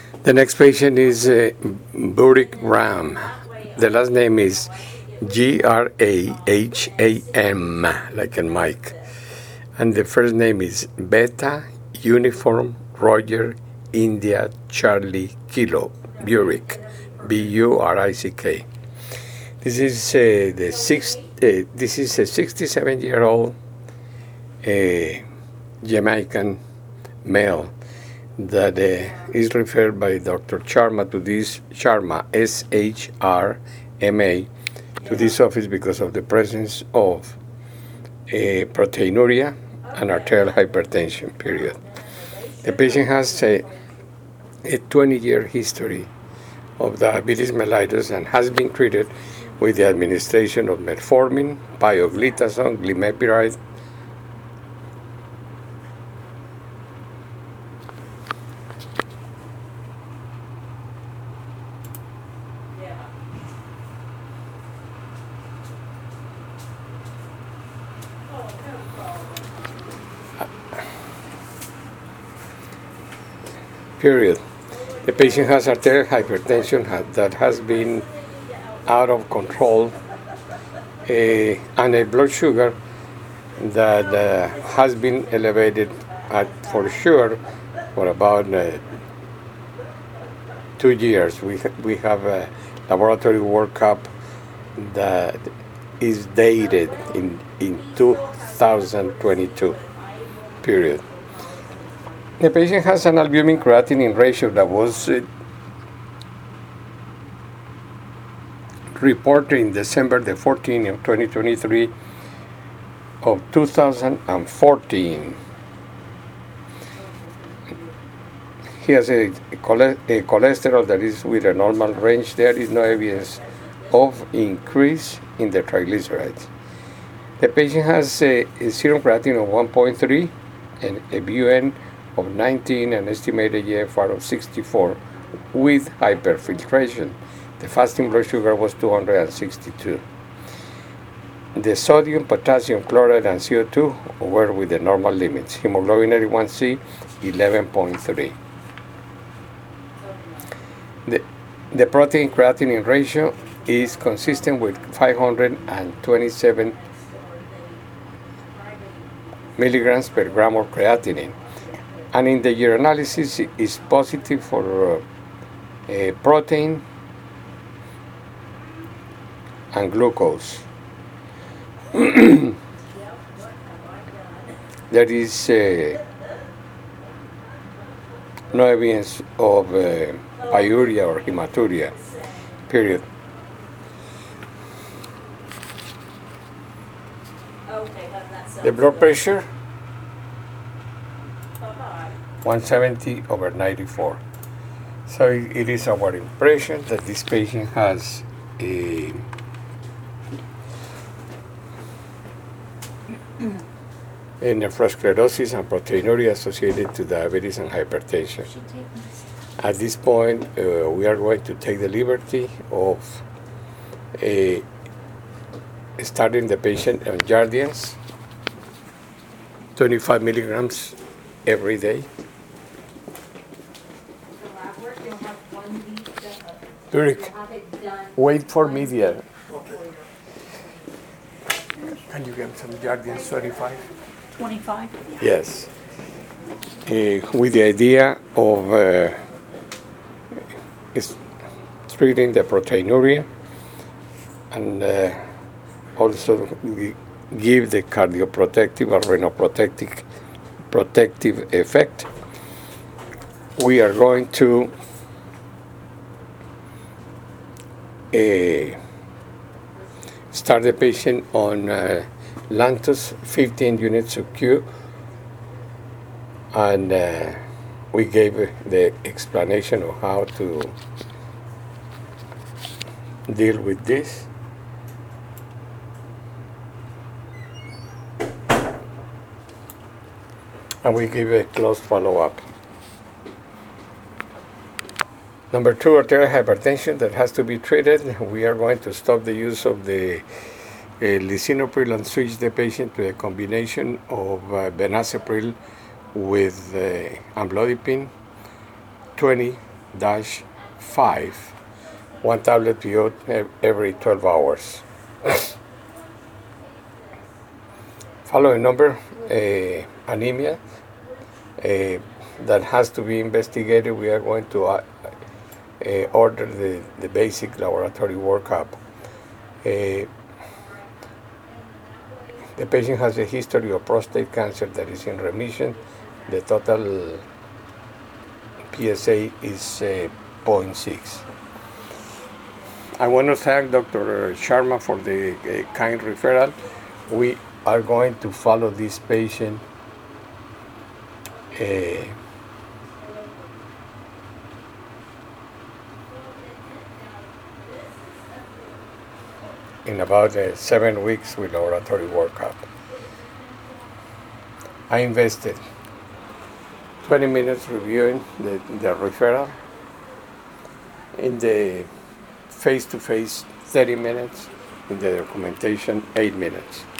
The next patient is Burik Ram. The last name is Graham, like in Mike. And the first name is Beta Uniform Roger India Charlie Kilo Burick, Burick. This is this is a 67-year-old Jamaican male that is referred by Dr. Sharma to this Sharma, SHRMA, to this office because of the presence of proteinuria and arterial hypertension, period. The patient has a 20-year history of diabetes mellitus and has been treated with the administration of metformin, pioglitazone, glimepiride, period. The patient has arterial hypertension that has been out of control and a blood sugar that has been elevated for sure for about 2 years. We have a laboratory workup that is dated in 2022, period. The patient has an albumin creatinine ratio that was reported in December the 14th of 2023 of 2014. He has a cholesterol that is with a normal range. There is no evidence of increase in the triglycerides. The patient has a serum creatinine of 1.3 and a BUN of 19 and estimated GFR of 64 with hyperfiltration. The fasting blood sugar was 262. The sodium, potassium, chloride, and CO2 were with the normal limits. Hemoglobin A1C 11.3. The protein creatinine ratio is consistent with 527 milligrams per gram of creatinine. And in the urinalysis is positive for protein and glucose. There is no evidence of pyuria or hematuria, period. The blood pressure 170/94. So it is our impression that this patient has a nephrosclerosis and proteinuria associated to diabetes and hypertension. At this point, we are going to take the liberty of starting the patient on Jardiance, 25 milligrams every day. Eric, wait for me there. Can you get some Jardiance 25? 25? Yes. With the idea of treating the proteinuria and also give the cardioprotective or renoprotective effect. We are going to start the patient on Lantus 15 units of Q, and we gave the explanation of how to deal with this. And we give a close follow-up. Number 2, arterial hypertension that has to be treated. We are going to stop the use of the lisinopril and switch the patient to a combination of benazepril with amlodipine, 20 5, one tablet period every 12 hours. Following number, anemia, that has to be investigated. We are going to order the basic laboratory workup. The patient has a history of prostate cancer that is in remission. The total PSA is 0.6. I want to thank Dr. Sharma for the kind referral. We are going to follow this patient in about 7 weeks with laboratory workup. I invested 20 minutes reviewing the referral, in the face-to-face 30 minutes, in the documentation 8 minutes.